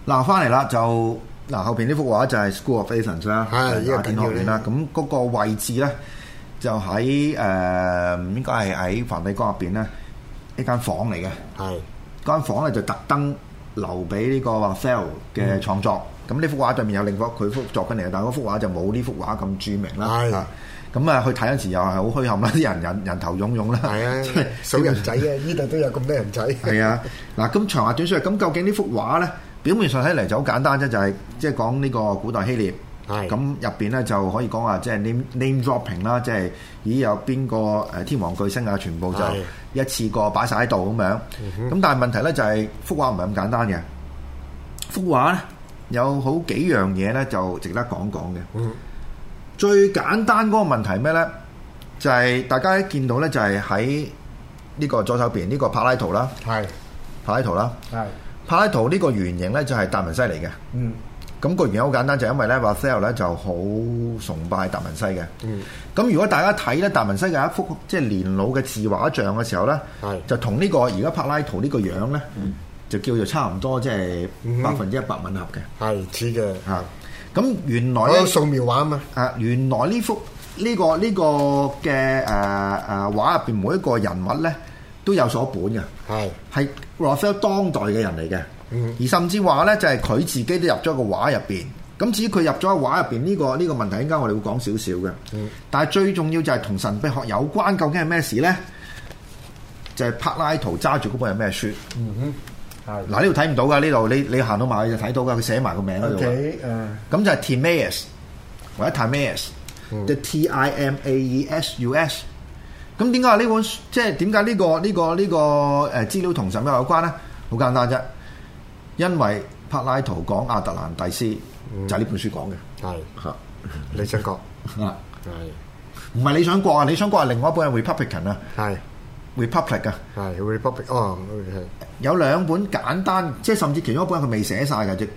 嗱，翻嚟啦，就後邊呢幅畫就係 School of Athens 啦，雅典學院啦。咁嗰個位置咧就喺應該係喺梵蒂岡入邊咧一間房嚟嘅。係間房咧就特登留俾呢個 Raphael 嘅創作。咁呢幅畫對面有另一佢幅作品嚟嘅，但係嗰幅畫就冇呢幅畫咁著名啦。咁啊，去睇嗰陣時又係好墟冚啦，啲人頭湧湧啦。係啊，即係數人仔啊！呢度都有咁多人仔。 係啊，嗱，咁長話短説，咁究竟呢幅畫咧，表面上睇嚟就好簡單啫，就係即係講呢個古代希臘。係。咁入邊咧就可以講話即係 name dropping 啦，即係咦有邊個天王巨星啊，全部就一次過擺晒喺度咁樣。咁但係問題咧就係幅畫唔係咁簡單嘅，幅畫咧有好幾樣嘢咧就值得講講嘅。最簡單嗰個問題係咩咧？就係大家見到咧，就係喺呢個左手邊呢個柏拉圖啦，係柏拉圖啦，係柏拉圖呢個原型咧就係達文西嚟嘅。咁個原因好簡單，就係因為咧 Raphael 咧就好崇拜達文西嘅。咁如果大家睇咧達文西嘅一幅即係年老嘅自畫像嘅時候咧，就同呢個而家柏拉圖呢個樣咧，就叫做差唔多，即係100%吻合嘅。係似嘅嚇。咁原來咧素描畫啊嘛， 原來呢幅呢個嘅畫入邊每一個人物咧都有所本嘅，係 Raphael 當代嘅人嚟嘅，而甚至話咧就係佢自己都入咗個畫入邊。咁至於佢入咗個畫入邊呢個問題，應該我哋會講少少嘅。但係最重要就係同神秘學有關，究竟係咩事咧？就係柏拉圖揸住嗰本係咩書？嗱，呢度睇唔到噶，呢度你行到埋去就睇到噶，佢寫埋個名喺度。咁就係 Timaeus 或者 Timaeus，即係 Timaeus。咁點解呢本即係點解呢個資料同神秘學有關咧？好簡單啫，因為柏拉圖講亞特蘭蒂斯就係呢本書講嘅。係嚇， 理想國啊，係唔係理想國啊？理想國係另外一本係 Republican 啊。係。Republic 啊，係 Republic 哦， 有兩本簡單，即係甚至其中一本佢未寫晒嘅，即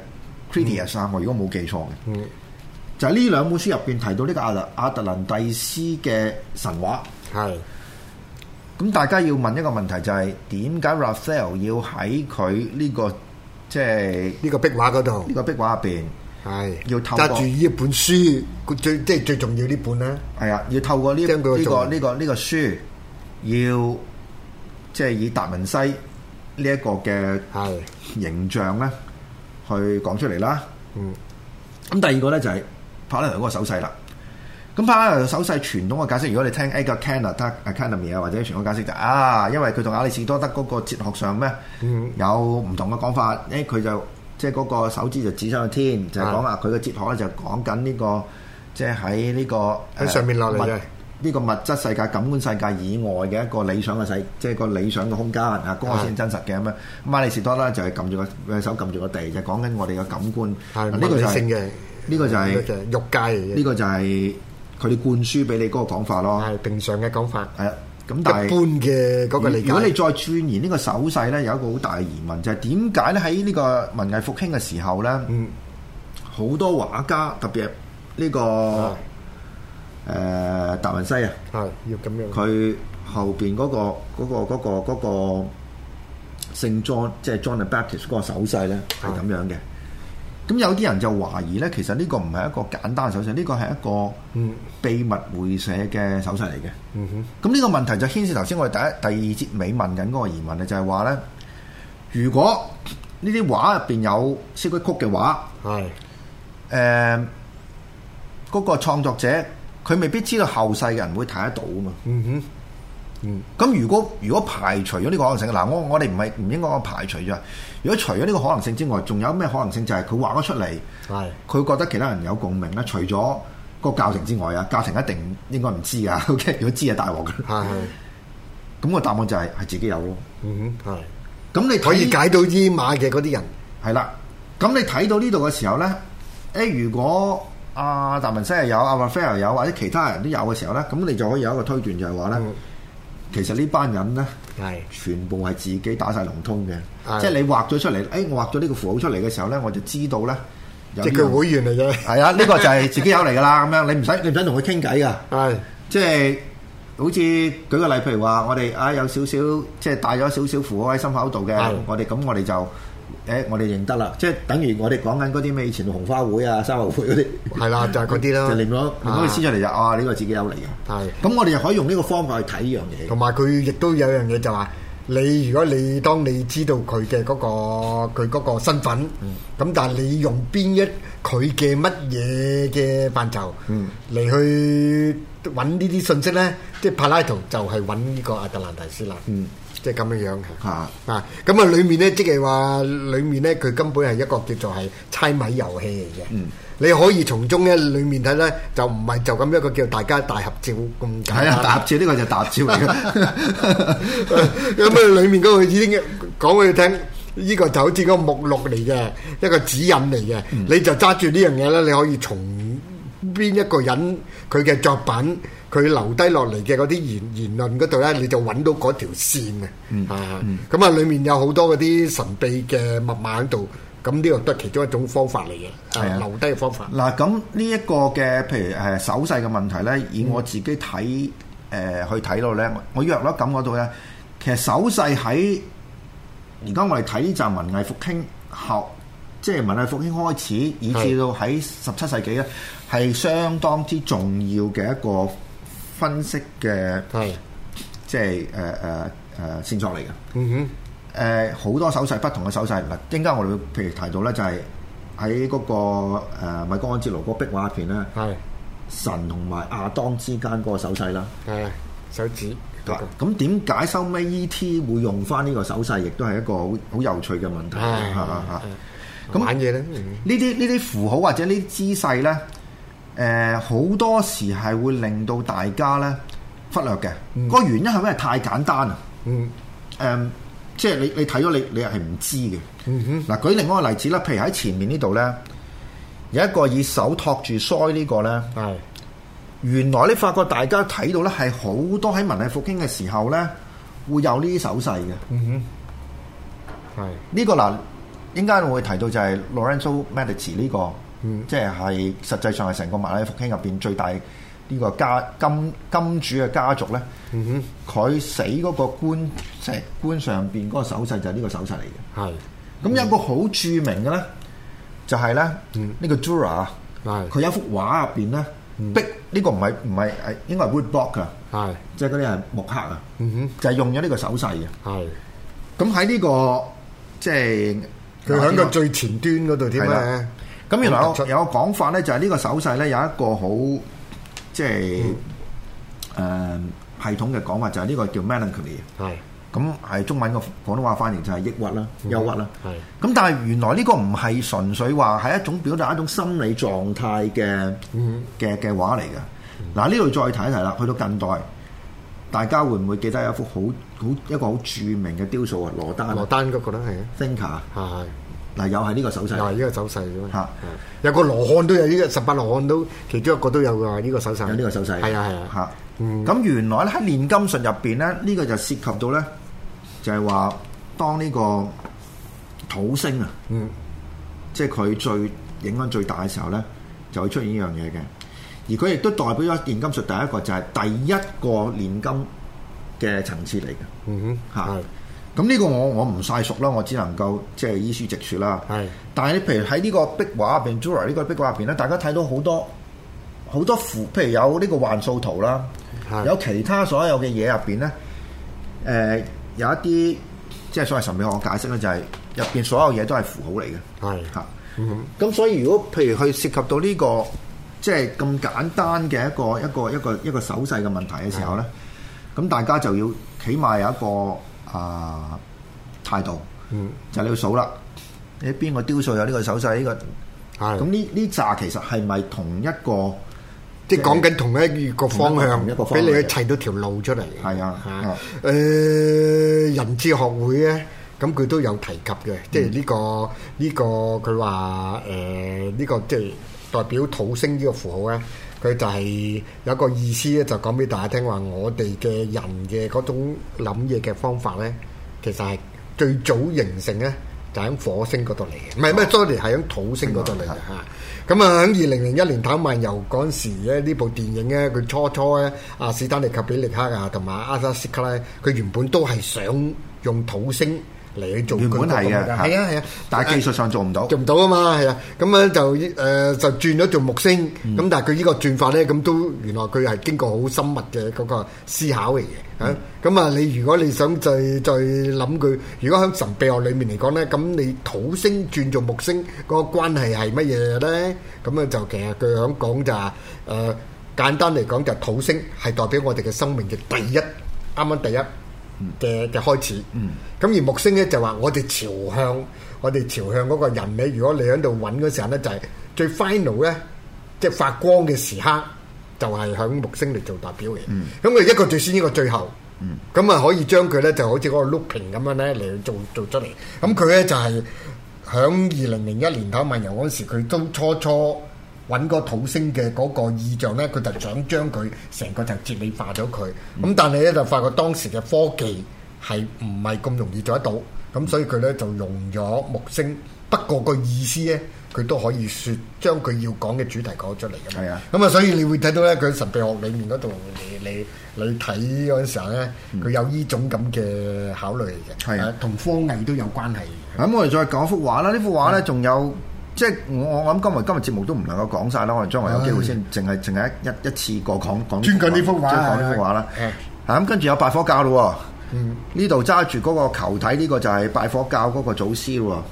Critias 啊，我如果冇記錯嘅，就係呢兩本書入邊提到呢個亞特蘭蒂斯嘅神話。係，咁大家要問一個問題就係點解 Raphael 要喺佢呢個即係呢個壁畫嗰度， 呢個壁畫入邊係要透過揸住呢一本書，最重要呢本咧，係啊，要透過呢個書。要即係以達文西呢一個嘅形象咧，去講出嚟啦。咁第二個咧就係柏拉圖嗰個手勢啦。咁柏拉圖手勢傳統嘅解釋，如果你聽一個 Canada Academy 啊或者傳統解釋就因為佢同亞里士多德嗰個哲學上咩有唔同嘅講法。佢就即係嗰個手指就指上去天，就係講佢嘅哲學咧就講緊呢個即係喺呢個喺上面落嚟嘅。 呢個物質世界、感官世界以外嘅一個理想嘅世，即係個理想嘅空間啊，嗰個先真實嘅咁樣。亞里士多德就係撳住個手撳住個地，就講緊我哋嘅感官。係呢個就係呢個就係欲界嚟嘅。呢個就係佢哋灌輸俾你嗰個講法咯。係平常嘅講法。係啊，咁但係一般嘅嗰個理解。如果你再鑽研呢個手勢咧，有一個好大嘅疑問，就係點解咧喺呢個文藝復興嘅時候咧，好多畫家特別係呢個。達文西啊，係要咁樣。佢後邊嗰個聖 John， 即係 John the Baptist 嗰個手勢咧係咁樣嘅。咁有啲人就懷疑咧，其實呢個唔係一個簡單嘅手勢，呢個係一個秘密會寫嘅手勢嚟嘅。咁呢個問題就牽涉頭先我哋第二節尾問緊嗰個疑問咧，就係話咧，如果呢啲畫入邊有詩歌曲嘅話，係嗰個創作者。佢未必知道後世嘅人會睇得到啊嘛。咁如果排除咗呢個可能性，嗱我哋唔應該講排除咗。如果除咗呢個可能性之外，仲有咩可能性？就係佢畫咗出嚟，佢覺得其他人有共鳴咧。除咗個教程之外啊，教程一定應該唔知啊。OK，如果知啊大鑊嘅。係。咁個答案就係自己有咯。係。咁你可以解到依碼嘅嗰啲人係啦。咁你睇到呢度嘅時候咧，如果達文西又有，Raphael有，或者其他人都有嘅時候咧，咁你就可以有一個推斷，就係話咧，其實呢班人咧係全部係自己打晒龍通嘅，即係你畫咗出嚟，我畫咗呢個符號出嚟嘅時候咧，我就知道咧， 即係佢會員嚟嘅， 係啊，呢個就係自己有嚟噶啦，咁樣你唔使同佢傾偈噶，係即係好似舉個例，譬如話我哋有少少即係帶咗少少符號喺心口度嘅，我哋就我哋認得啦，即係等於我哋講緊嗰啲咩以前紅花會啊、沙河會嗰啲， 係啦，就係嗰啲啦， 就令到佢撕出嚟就呢個自己有嚟嘅。 係， 咁我哋就可以用呢個方法去睇呢樣嘢。 同埋佢亦都有樣嘢就話，如果你當你知道佢嘅嗰個身份，咁但係你用佢嘅乜嘢嘅範疇嚟去揾呢啲信息咧，即係柏拉圖就係揾呢個亞特蘭提斯啦。即係咁樣咁裏面咧，即係話裏面咧，佢根本係一個叫做係猜謎遊戲嚟嘅。你可以從中咧裏面睇咧，就唔係就咁一個叫大家大合照咁簡單。係啊， 大合照呢個就係大合照嚟嘅。 咁裏面嗰個已經講俾你聽，呢個就好似個目錄嚟嘅，一個指引嚟嘅。你就揸住呢樣嘢咧，你可以從邊一個人佢嘅作品，佢留低落嚟嘅嗰啲言論嗰度咧，你就揾到嗰條線嘅。咁啊，裡面有好多嗰啲神秘嘅密碼喺度。咁呢個都係其中一種方法嚟嘅，留低嘅方法。 嗱，咁呢一個嘅譬如手勢嘅問題咧，以我自己睇去睇到咧，我約略感覺到咧，其實手勢喺而家我哋睇呢陣文藝復興後，即係文藝復興開始，以至到喺17世紀咧，係相當之重要嘅一個分析嘅，即係線索嚟嘅。好多手勢，不同嘅手勢。嗱，陣間我哋會譬如提到咧，就係喺嗰個米高安哲羅嗰壁畫入邊咧，神同埋亞當之間嗰個手勢啦， 手指。 咁點解收尾 E.T. 會用翻呢個手勢，亦都係一個好有趣嘅問題。 咁玩嘢咧， 呢啲符號或者呢啲姿勢咧，好多時係會令到大家咧忽略嘅。個原因係因為太簡單啊。即係你睇咗你係唔知嘅。嗱，舉另外一個例子啦，譬如喺前面呢度咧，有一個以手托住腮呢個咧，原來你發覺大家睇到咧係好多喺文藝復興嘅時候咧會有呢啲手勢嘅。呢個嗱，應該我會提到就係 Lorenzo Medici 呢個，即係實際上係成個文藝復興入邊最大呢個金主嘅家族咧。佢死嗰個石棺上邊嗰個手勢就係呢個手勢嚟嘅。咁有一個好著名嘅咧，就係咧呢個 Dürer，佢有一幅畫入邊咧，壁呢個唔係應該係 woodblock 㗎，即係嗰啲係木刻啊，就係用咗呢個手勢嘅。咁喺呢個即係佢喺個最前端嗰度添咧。 咁原來有個講法咧，就係呢個手勢咧有一個好即係系統嘅講法，就係呢個叫 melancholy。咁係中文個廣東話翻譯就係抑鬱啦、憂鬱啦。咁但係原來呢個唔係純粹話係一種表達一種心理狀態嘅畫嚟嘅。嗱，呢度再睇一睇啦，去到近代，大家會唔會記得有一幅一個好著名嘅雕塑啊？羅丹嗰個咧係 Thinker。嗱，又係呢個手勢， 又係呢個手勢嘅嘛。有個羅漢都有呢個18羅漢都其中一個都有㗎呢個手勢。 有呢個手勢。 係啊。 咁原來咧喺煉金術入邊咧，呢個就涉及到咧，就係話當呢個土星啊，即係佢最影響最大嘅時候咧，就會出現呢樣嘢嘅。而佢亦都代表咗煉金術第一個就係第一個煉金嘅層次嚟嘅。咁呢個我唔晒熟啦，我只能夠即係依書直説啦。但係你譬如喺呢個壁畫入邊 Dürer 呢個壁畫入邊咧，大家睇到好多符，譬如有呢個幻數圖啦，有其他所有嘅嘢入邊咧，有一啲即係所謂神秘學解釋咧，就係入邊所有嘢都係符號嚟嘅。咁所以如果譬如去涉及到呢個即係咁簡單嘅一個手勢嘅問題嘅時候咧，咁大家就要起碼有一個態度，就係你要數啦。你邊個雕塑有呢個手勢？呢個咁呢紮其實係咪同一個？ 即係講緊同一個方向，俾你去砌到條路出嚟。人智學會咧，咁佢都有提及嘅，即係呢個佢話呢個即係代表土星呢個符號咧，佢就係有個意思咧，就講俾大家聽話，我哋嘅人嘅嗰種諗嘢嘅方法咧，其實係最早形成咧，就喺火星嗰度嚟嘅，唔係咩 sorry 係喺土星嗰度嚟嘅嚇。咁啊喺2001年《太空漫遊》嗰陣時咧，呢部電影咧，佢初咧，史丹利及比力克啊同埋阿薩斯克咧，佢原本都係想用土星嚟去做。 原本係嘅， 係啊， 但係技術上做唔到啊嘛，係啊，咁樣就轉咗做木星，咁但係佢呢個轉法咧，咁都原來佢係經過好深密嘅嗰個思考嚟嘅。咁啊，你如果你想再諗佢，如果喺神秘學裏面嚟講咧，咁你土星轉做木星嗰個關係係乜嘢咧？咁啊就其實佢響講就係簡單嚟講就土星係代表我哋嘅生命嘅第一嘅開始。咁而木星咧就話我哋朝向嗰個人咧，如果你喺度揾嗰時候咧，就係最 final 咧，即係發光嘅時刻，就係響木星嚟做代表嘅。咁佢一個最先，一個最後。咁啊可以將佢咧就好似嗰個 looping 咁樣咧嚟做出嚟。咁佢咧就係響2001年頭漫遊嗰時，佢都初揾個土星嘅嗰個意象咧，佢就想將佢成個就哲理化咗佢。咁但係咧就發覺當時嘅科技係唔係咁容易做得到，咁所以佢咧就用咗木星。不過個意思咧，佢都可以説將佢要講嘅主題講出嚟嘅。係啊，咁啊，所以你會睇到咧，佢神秘學裏面嗰度你睇嗰陣時候咧，佢有呢種咁嘅考慮嚟嘅。係啊，同科藝都有關係。 咁我哋再講幅畫啦，呢幅畫咧仲有。即係我諗今日節目都唔能夠講晒啦，我哋將來有機會先，淨係一次過講專講呢幅畫， 講呢幅畫啦。咁跟住有拜火教咯，呢度揸住嗰個球體，呢個就係拜火教嗰個祖師咯。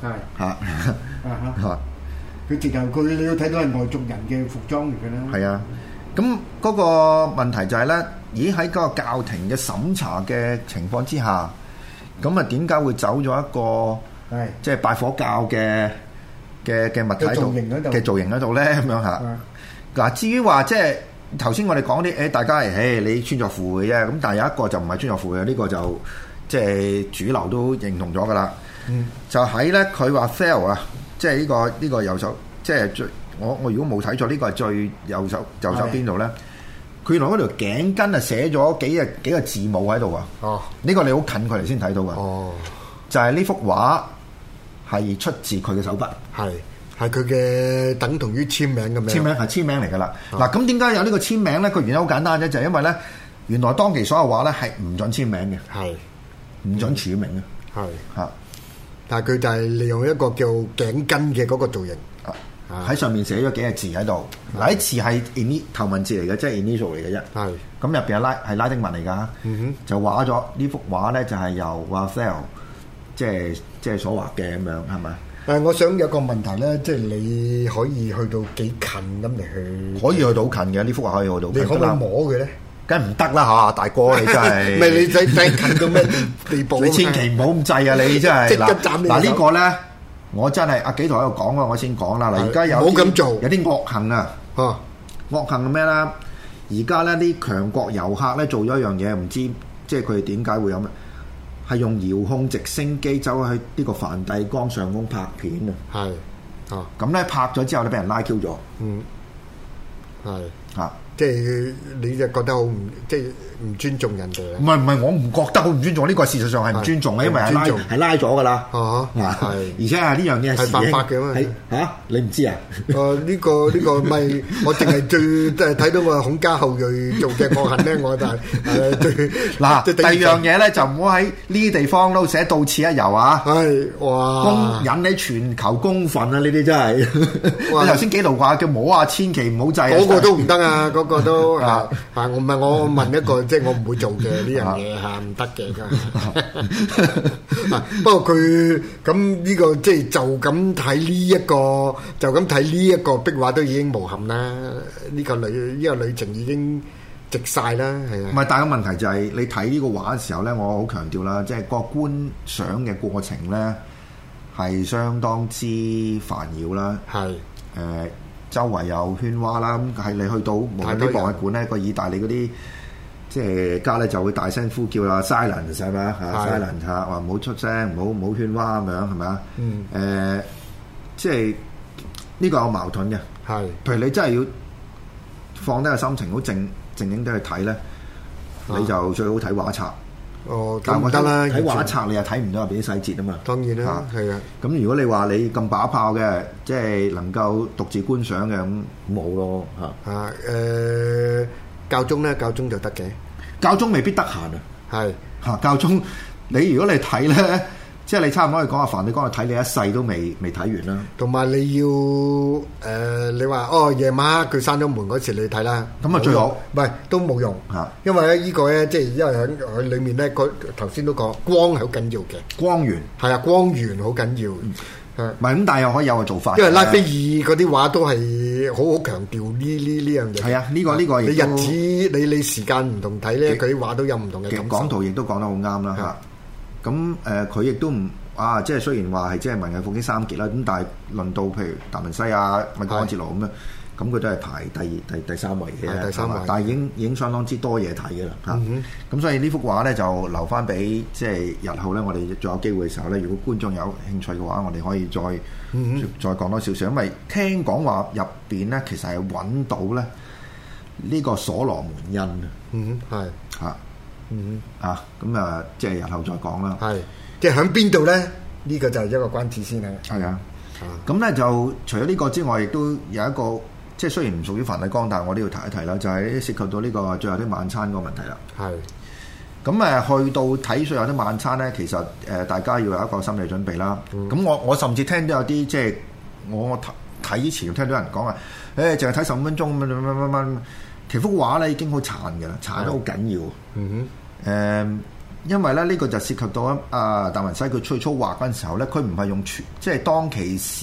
佢直頭佢你要睇到係外族人嘅服裝嚟嘅啦。 係啊，咁嗰個問題就係咧，喺嗰個教廷嘅審查嘅情況之下，咁啊點解會走咗一個即係拜火教嘅物體度嘅造型嗰度咧，咁樣嚇。嗱，至於話即係頭先我哋講啲大家你穿鑿附會嘅啫。咁但係有一個就唔係穿鑿附會嘅，呢個就即係主流都認同咗噶啦。就喺咧佢話 fail 啊，即係呢個右手，即係最我如果冇睇錯，呢個係最右手邊度咧？佢原來嗰條頸巾啊寫咗幾個字母喺度啊。呢個你好近距離先睇到噶。就係呢幅畫。係出自佢嘅手筆， 係佢嘅等同於簽名咁樣。 簽名嚟㗎啦。嗱，咁點解有呢個簽名咧？個原因好簡單啫，就係因為咧，原來當期所有畫咧係唔準簽名嘅，唔準署名嘅， 但係佢就係利用一個叫頸巾嘅嗰個造型， 喺上面寫咗幾個字喺度。嗱，啲字係頭文字嚟嘅，即係 initial 嚟嘅啫。咁入邊係拉丁文嚟㗎。就畫咗呢幅畫咧，就係由 Raphael 即係所畫嘅咁樣，係咪？ 但係我想有個問題咧，即係你可以去到幾近咁嚟去？ 可以去到近嘅，呢幅畫可以去到。 你可唔可以摸佢咧？ 梗係唔得啦嚇，大哥你真係。 唔係你仔近到咩地步？ 你千祈唔好咁滯啊！你真係。 即刻斬你手。嗱呢個咧，我真係阿幾台喺度講啊，我先講啦。嗱，而家有冇咁做， 有啲惡行啊。惡行係咩咧？而家咧啲強國遊客咧做咗一樣嘢，唔知即係佢哋點解會有咩？係用遙控直升機走去呢個梵蒂岡上空拍片啊！咁咧拍咗之後咧，俾人拉 Q 咗。 即係你就覺得好唔即係唔尊重人哋啊？ 唔係，我唔覺得好唔尊重，呢個事實上係唔尊重嘅，因為係拉咗噶啦。而且係呢樣嘢係犯法嘅嘛？ 你唔知啊？ 呢個咪我淨係最睇到個孔家後裔做嘅惡行咧，我就係最嗱。第二樣嘢咧就唔好喺呢啲地方都寫到此一遊啊！哇！引起全球公憤啊！呢啲真係你頭先幾度話叫摸啊，千祈唔好制啊！ 嗰個都唔得啊！嗰個都我唔係我問一個，即係我唔會做嘅呢樣嘢嚇，唔得嘅真係。不過佢咁呢個即係就咁睇呢一個壁畫都已經無憾啦。呢個旅程已經直晒啦，係啊。唔係，但係個問題就係你睇呢個畫嘅時候咧，我好強調啦，即係個觀賞嘅過程咧係相當之煩擾啦。係周圍有喧嘩啦，咁係你去到無論啲博物館咧，個意大利嗰啲即係家咧就會大聲呼叫啦 ，silence 係咪啊 ？silence 嚇，話唔好出聲，唔好喧嘩咁樣係咪啊？即係呢個有矛盾嘅。係，譬如你真係要放低個心情，好靜靜地去睇咧，你就最好睇畫冊。但我得啦，睇畫冊你又睇唔到入邊啲細節啊嘛。當然啦，係啊。咁如果你話你咁把炮嘅，即係能夠獨自觀賞嘅，咁冇咯嚇。教宗咧，教宗就得嘅。教宗未必得閒啊。係嚇，教宗你如果你睇咧， 即係你差唔多去講阿梵蒂岡去睇你一世都未睇完啦。 同埋你要你話夜晚佢閂咗門嗰時你睇啦， 咁啊最好， 唔係都冇用嚇，因為咧呢個咧即係因為喺佢裡面咧，佢頭先都講光係好緊要嘅， 光源係啊，光源好緊要。 唔係咁，但係又可以有個做法。 因為拉斐爾嗰啲畫都係好強調呢樣嘢。 係啊，呢個你日子你時間唔同睇咧，佢啲畫都有唔同嘅感受。 講圖亦都講得好啱啦嚇。咁佢亦都唔即係雖然話係即係文藝復興三傑啦，咁但係論到譬如達文西啊、米開安哲羅咁樣，咁佢都係排第三位嘅， 第三位。 但係已經相當之多嘢睇嘅啦嚇。咁所以呢幅畫咧就留翻俾即係日後咧，我哋再有機會嘅時候咧，如果觀眾有興趣嘅話，我哋可以再講多少少，因為聽講話入邊咧其實係揾到咧呢個所羅門印啊。係嚇。咁即係日後再講啦。係， 即係喺邊度咧？呢個就係一個關子先啦。 係啊。咁咧就除咗呢個之外，亦都有一個即係雖然唔屬於梵蒂岡，但係我都要提一提啦，就係涉及到呢個最後的晚餐嗰個問題啦。係。咁去到睇最後的晚餐咧，其實大家要有一個心理準備啦。咁我甚至聽到有啲即係我睇之前聽到人講話，淨係睇15分鐘乜。其幅畫咧已經好殘嘅啦，殘得好緊要。因為咧呢個就涉及到達文西佢最初畫嗰陣時候咧，佢唔係用即係當其時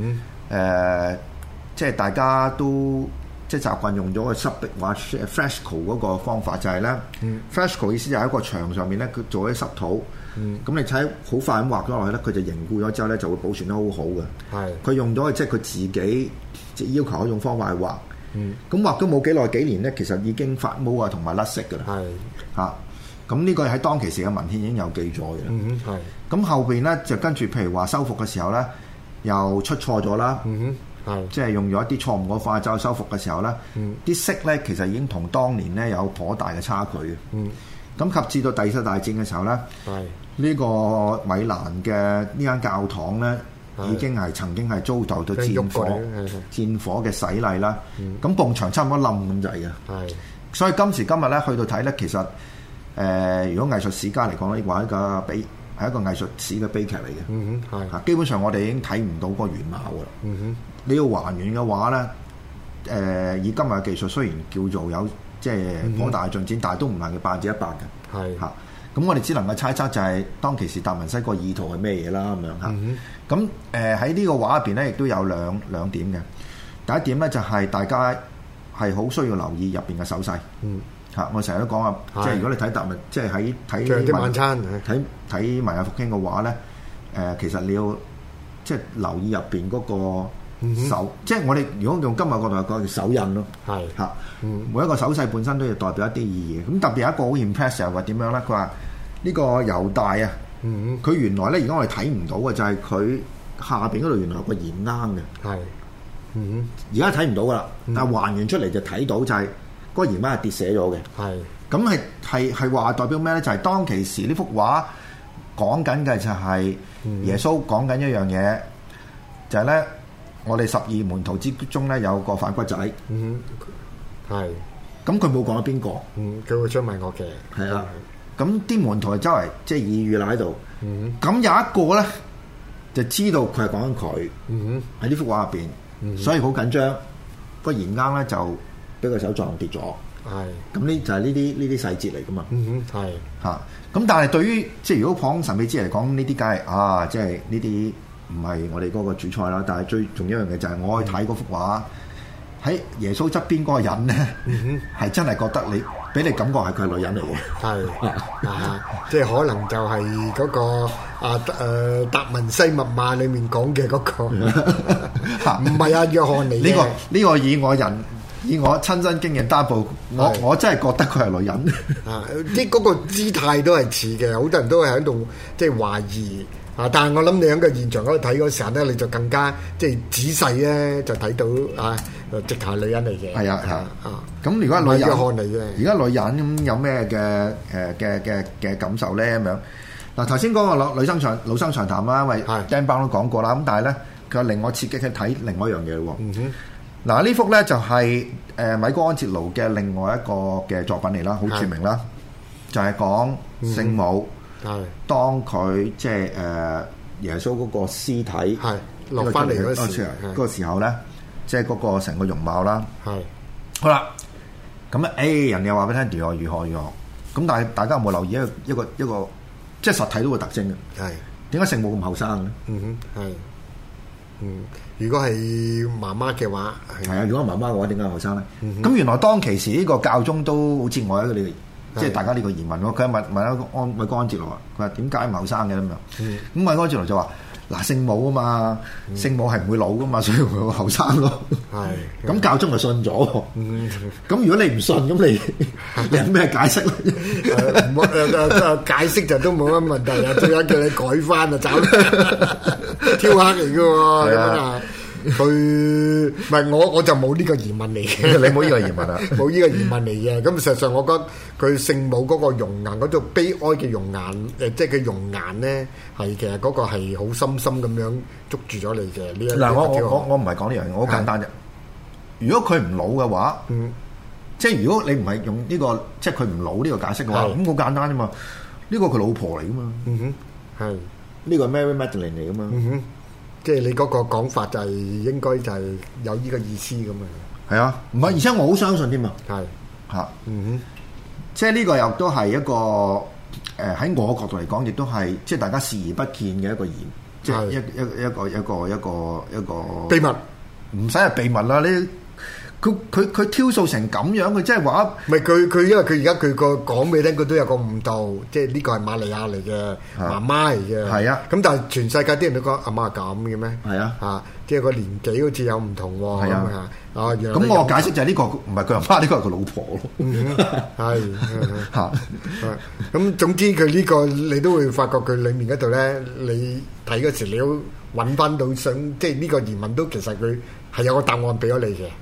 即係大家都即係習慣用咗個濕壁畫 fresco 嗰個方法，就係咧 fresco 意思就喺一個牆上面咧，佢做啲濕土。咁你睇好快咁畫咗落去咧，佢就凝固咗之後咧就會保存得好好嘅。佢用咗即係佢自己即係要求一種方法去畫。咁畫都冇幾年咧，其實已經發毛啊，同埋甩色噶啦。咁呢個喺當其時嘅文獻已經有記載嘅。咁後邊咧就跟住，譬如話修復嘅時候咧，又出錯咗啦。即係用咗一啲錯誤嘅化妝修復嘅時候咧，啲色咧其實已經同當年咧有頗大嘅差距嘅。咁及至到第四大戰嘅時候咧，呢個米蘭嘅呢間教堂咧，已經係曾經係遭受到戰火嘅洗禮啦。咁埲牆差唔多冧咁滯嘅。所以今時今日咧去到睇咧，其實如果藝術史家嚟講咧，話係一個藝術史嘅悲劇嚟嘅。基本上我哋已經睇唔到個原貌㗎啦。你要還原嘅話咧，以今日嘅技術，雖然叫做有即係頗大嘅進展，但係都唔係100%嘅。咁我哋只能夠猜測就係當其時達文西個意圖係咩嘢啦咁樣嚇。咁喺呢個畫入邊咧，亦都有兩點嘅。第一點咧就係大家係好需要留意入邊嘅手勢。我成日都講啊，即係如果你睇達文，即係喺睇晚餐睇文藝復興嘅話咧，其實你要即係留意入邊嗰個手，即係我哋如果用今日角度嚟講，叫手印咯。每一個手勢本身都要代表一啲意義嘅。咁特別有一個好 impressive 話點樣咧？佢話呢個猶大啊，佢原來咧，而家我哋睇唔到嘅就係佢下邊嗰度原來有個鹽罌嘅。而家睇唔到噶啦，但係還原出嚟就睇到就係。嗰個鹽罌係跌寫咗嘅，咁係話代表咩咧？就係當其時呢幅畫講緊嘅就係耶穌講緊一樣嘢，就係咧我哋12門徒之中咧有個反骨仔，咁佢冇講咗邊個， 佢會出賣我嘅， 係啊，咁啲門徒係周圍即係耳語啦喺度，咁有一個咧就知道佢係講緊佢，喺呢幅畫入邊，所以好緊張，個鹽罌咧就俾個手撞跌咗，咁呢就係呢啲細節嚟噶嘛，咁但係對於即係如果講神秘之嚟講，呢啲梗係即係呢啲唔係我哋嗰個主菜啦。但係最重要一樣嘢就係我去睇嗰幅畫，喺耶穌側邊嗰個人咧，係真係覺得俾你感覺係佢係女人嚟嘅， 即係可能就係嗰個達文西密碼裡面講嘅嗰個，唔係約翰尼嘅。 呢個以我親身經驗擔保，我真係覺得佢係女人。 即係嗰個姿態都係似嘅，好多人都係喺度即係懷疑。但係我諗你喺個現場嗰度睇嗰時候咧，你就更加即係仔細咧，就睇到直頭係女人嚟嘅。係啊。 咁如果女人， 約翰嚟嘅。 而家女人咁有咩嘅感受咧？咁樣嗱，頭先講個老生常談啦，因為 Dan Brown 都講過啦。咁但係咧，佢令我刺激去睇另外一樣嘢喎。嗱，呢幅咧就係米高安哲羅嘅另外一個嘅作品嚟啦，好著名啦，就係講聖母當佢即係耶穌嗰個屍體落翻嚟嗰個時候咧，即係嗰個成個容貌啦。 係好啦，咁咧人哋又話俾你聽如何，咁但係大家有冇留意一個即係實體到個特徵嘅？ 係點解聖母咁後生咧？ 係。如果係媽媽嘅話， 係啊，如果係媽媽嘅話，點解後生咧？咁原來當其時呢個教宗都好似我一個你，即係大家呢個疑問。佢問咗米高安哲羅啊，佢話點解唔後生嘅咁樣？咁米高安哲羅就話：嗱，聖母啊嘛，聖母係唔會老噶嘛，所以會後生咯。係咁教宗就信咗。咁如果你唔信，咁你有咩解釋咧？ 解釋就都冇乜問題啊，最緊叫你改翻啊，走挑黑嚟嘅喎。咁啊，佢唔係我就冇呢個疑問嚟嘅。 你冇呢個疑問啊？ 冇呢個疑問嚟嘅。咁實際上，我覺得佢聖母嗰個容顏，嗰種悲哀嘅容顏，即係佢容顏咧，係其實嗰個係好深深咁樣捉住咗你嘅呢一。嗱， 我唔係講呢樣嘢，我好簡單啫。如果佢唔老嘅話，即係如果你唔係用呢個，即係佢唔老呢個解釋嘅話，咁好簡單啫嘛。呢個佢老婆嚟噶嘛。 係呢個 Mary Magdalene 嚟噶嘛。 即係你嗰個講法就係應該就係有呢個意思咁啊。 係啊，唔係，而且我好相信添啊。 係嚇， 即係呢個又都係一個喺我角度嚟講，亦都係即係大家視而不見嘅一個即係一個秘密。 唔使係秘密啦，佢挑數成咁樣，佢即係話唔係佢，因為佢而家佢個講俾你聽，佢都有個誤導，即係呢個係瑪利亞嚟嘅媽媽嚟嘅。係啊，咁但係全世界啲人都講阿媽係咁嘅咩？係啊，即係個年紀好似有唔同喎。係啊，咁我解釋就係呢個唔係佢阿媽，呢個係佢老婆咯。 係嚇，咁總之佢呢個你都會發覺佢裡面嗰度咧，你睇嗰時你都揾翻到想，即係呢個疑問都其實佢係有個答案俾咗你嘅。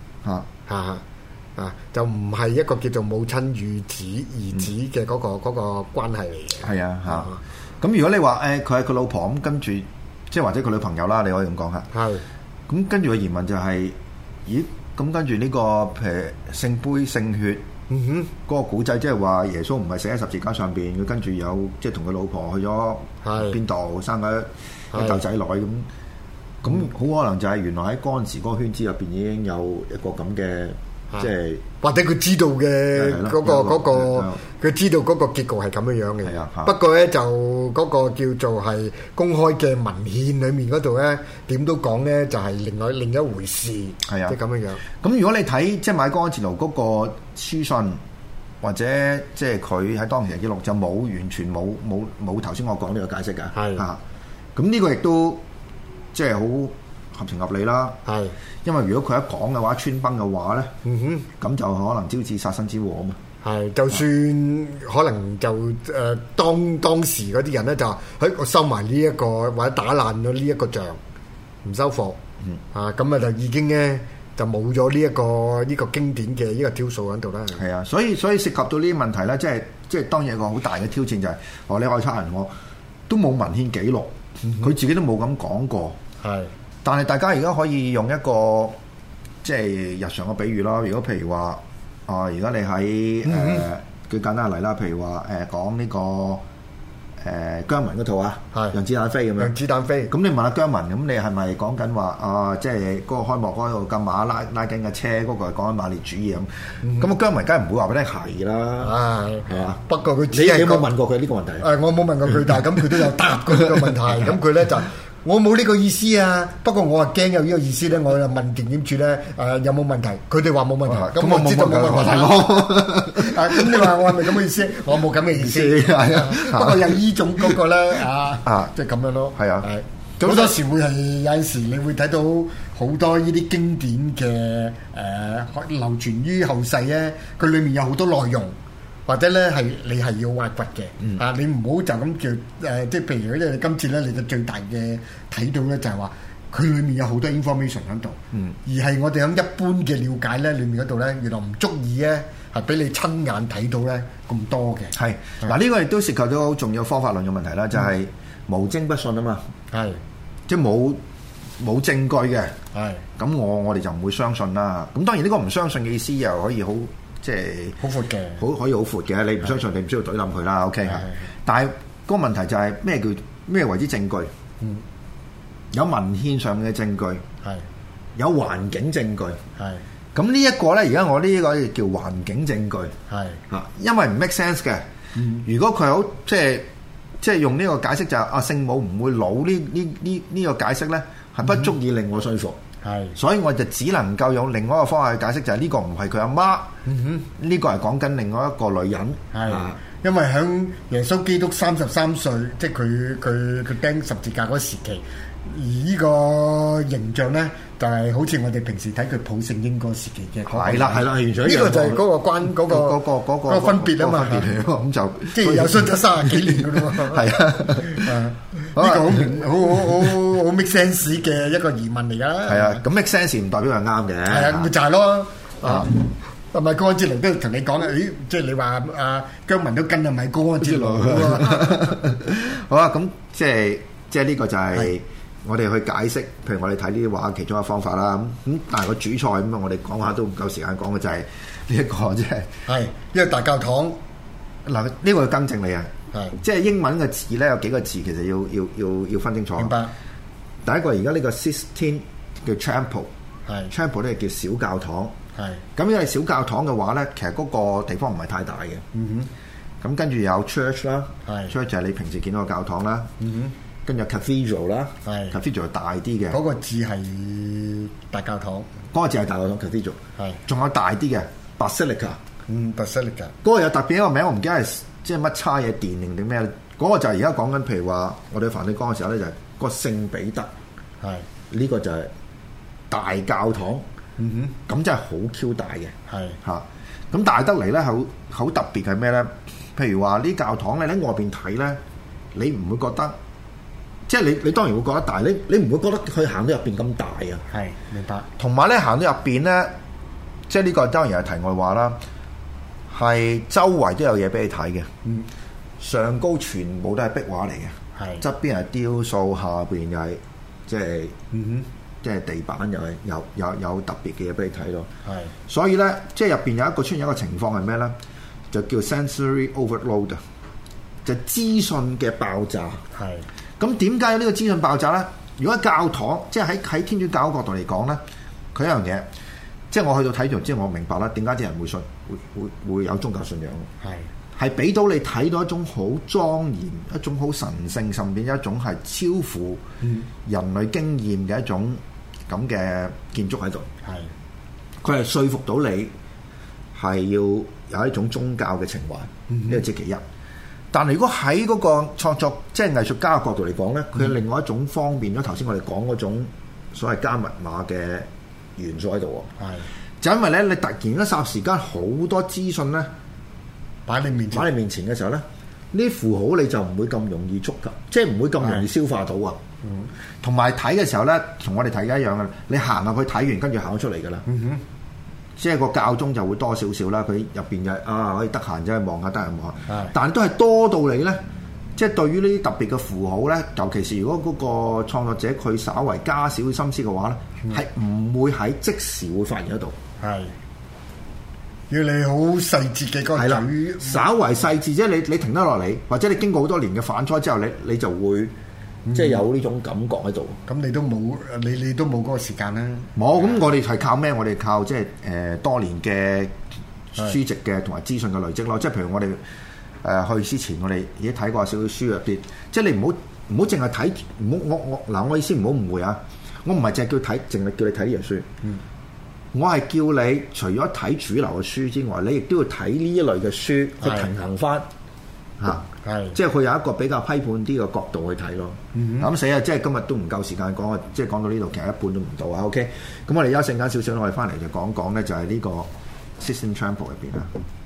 就唔係一個叫做母親與兒子嘅嗰個關係嚟嘅。係啊， 咁如果你話佢係佢老婆咁，跟住即係或者佢女朋友啦，你可以咁講下。係。咁跟住個疑問就係，咦？咁跟住呢個譬如聖杯聖血，嗰個古仔即係話耶穌唔係死喺十字架上邊，佢跟住有即係同佢老婆去咗邊度生咗一竇仔女咁。咁好可能就係原來喺嗰陣時嗰個圈子入邊已經有一個咁嘅，即係或者佢知道嘅嗰個，佢知道嗰個結局係咁樣樣嘅。不過咧就嗰個叫做係公開嘅文獻裡面嗰度咧，點都講咧就係另一回事。係啊，即係咁樣樣。咁如果你睇即係米高安哲羅嗰個書信，或者即係佢喺當時嘅記錄，就完全冇頭先我講呢個解釋㗎。係啊，咁呢個亦都。即係好合情合理啦，係，因為如果佢一講嘅話，穿崩嘅話咧，咁就可能招致殺身之禍啊嘛。係，就算可能就當時嗰啲人咧就我收埋呢一個或者打爛咗呢一個像，唔收貨，咁就已經咧就冇咗呢個經典嘅呢個招數喺度啦。係啊，所以涉及到呢啲問題咧，即係當然有個好大嘅挑戰就係，你愛差人我都冇文獻記錄，佢自己都冇咁講過。係，但係大家而家可以用一個即係日常嘅比喻啦。如果譬如話而家你喺舉簡單例啦，譬如話講呢個姜文嗰套啊，讓子彈飛咁樣。讓子彈飛。咁你問下姜文，咁你係咪講緊話即係嗰個開幕嗰度架馬拉緊嘅車嗰個係講緊馬列主義咁？咁姜文梗係唔會話俾你係啦。係嘛？不過佢你有冇問過佢呢個問題？我冇問過佢，但係咁佢都有答過呢個問題。咁佢咧就。我冇呢個意思啊，不過我係驚有呢個意思咧，我就問電檢處咧，有冇問題？佢哋話冇問題，咁我知道冇問題咯。咁你話我係咪咁嘅意思？我冇咁嘅意思，係啊。不過有呢種嗰個咧，即係咁樣咯。係啊，好多時會係有陣時，你會睇到好多呢啲經典嘅流傳於後世咧，佢裡面有好多內容。或者咧係你係要挖掘嘅，你唔好就咁叫即係譬如咧，今次咧你嘅最大嘅睇到咧就係話佢裡面有好多 information 喺度，而係我哋喺一般嘅了解咧裡面嗰度咧，原來唔足以咧係俾你親眼睇到咧咁多嘅。係嗱，呢個亦都涉及到好重要方法論嘅問題啦，就係無證不信啊嘛。係即係冇證據嘅。係咁我哋就唔會相信啦。咁當然呢個唔相信嘅意思又可以好。即係好闊嘅，可以好闊嘅。你唔相信，你唔需要懟冧佢啦。OK 嚇。但係個問題就係咩為之證據？有文獻上嘅證據， 係有環境證據， 係。 咁呢一個咧，而家我呢個叫環境證據， 係嚇，因為唔 make sense 嘅。如果佢好即係用呢個解釋就係聖母唔會老呢個解釋咧，係不足以令我信服。係，所以我就只能夠用另外一個方法去解釋，就係呢個唔係佢阿媽，呢個係講緊另外一個女人。 係，因為響耶穌基督33歲，即係佢釘十字架嗰時期，而呢個形象咧就係好似我哋平時睇佢抱聖嬰嗰時期嘅。係啦，完全呢個就係嗰個分別啊嘛。咁就即係又相差30幾年㗎咯。係啊。呢個好 make sense 嘅一個疑問嚟㗎。係啊，咁 make sense 唔代表係啱嘅。 係啊，咪就係咯。啊，咪高安之龍都同你講啦。咦，即係你話阿姜文都跟係咪高安之龍？ 好啊，咁即係呢個就係我哋去解釋，譬如我哋睇呢啲畫其中一個方法啦。咁但係個主菜咁啊，我哋講下都唔夠時間講嘅就係呢一個即係。係， 因為大教堂嗱，呢個要更正你啊。係，即係英文嘅字咧，有幾個字其實要分清楚。 明白。 第一個而家呢個 Sistine 叫 Chapel， 係 Chapel 咧叫小教堂。係。咁因為小教堂嘅話咧，其實嗰個地方唔係太大嘅。咁跟住有 church 啦，church 就係你平時見到嘅教堂啦。跟住 cathedral 啦，cathedral 大啲嘅。 嗰個字係大教堂。 嗰個字係大教堂 cathedral。係。仲有大啲嘅 basilica。 basilica。 嗰個有特別一個名，我唔記得係。即係乜叉嘢電靈定咩？嗰個就係而家講緊，譬如話我哋梵蒂岡嘅時候咧，就係個聖彼得，係呢個就係大教堂。咁真係好 Q 大嘅，係嚇。咁大得嚟咧，好特別係咩咧？譬如話呢教堂咧，喺外邊睇咧，你唔會覺得，即係你當然會覺得大，你唔會覺得佢行到入邊咁大啊。 係，明白。 同埋咧，行到入邊咧，即係呢個當然係題外話啦。係周圍都有嘢俾你睇嘅，上高全部都係壁畫嚟嘅，側邊係雕塑，下邊又係即係地板又係有特別嘅嘢俾你睇咯。係，所以咧即係入邊有一個出現一個情況係咩咧？就叫 sensory overload，就資訊嘅爆炸。係，咁點解有呢個資訊爆炸咧？如果教堂即係喺天主教角度嚟講咧，佢一樣嘢。即係我去到睇完之後，我明白啦，點解啲人會信，會有宗教信仰？係俾到你睇到一種好莊嚴、一種好神聖，甚至一種係超乎人類經驗嘅一種咁嘅建築喺度。係，佢係說服到你係要有一種宗教嘅情懷，呢個即其一。但係如果喺嗰個創作即係藝術家嘅角度嚟講咧，佢有另外一種方面咯。頭先我哋講嗰種所謂加密碼嘅元素喺度喎，就因為咧，你突然一霎時間好多資訊咧擺你面前嘅時候咧，呢符號你就唔會咁容易觸及，即係唔會咁容易消化到啊。同埋睇嘅時候咧，同我哋睇嘅一樣嘅，你行入去睇完，跟住行咗出嚟㗎啦。即係個教宗就會多少少啦，佢入邊就可以得閒真係望下，得閒望下，但都係多到你咧。即係對於呢啲特別嘅符號咧，尤其是如果嗰個創作者佢稍為加少心思嘅話咧，係唔會喺即時會發現得到。係要你好細節嘅嗰個嘴，稍為細緻啫。你停得落嚟，或者你經過好多年嘅反芻之後，你就會即係有呢種感覺喺度。咁你都冇，你都冇嗰個時間啦。冇，咁我哋係靠咩？我哋靠即係多年嘅書籍嘅同埋資訊嘅累積咯。即係譬如我哋。去之前，我哋已經睇過少少書入邊，即係你唔好淨係睇，我意思唔好誤會啊！我唔係淨係淨係叫你睇呢樣書，我係叫你除咗睇主流嘅書之外，你亦都要睇呢一類嘅書去平衡翻嚇，即係佢有一個比較批判啲嘅角度去睇咯。咁死啊！即係今日都唔夠時間講，即係講到呢度，其實一半都唔到啊。OK，咁我哋休息間少少，我哋翻嚟就講講咧，就係呢個 Sistine Chapel 入邊啦。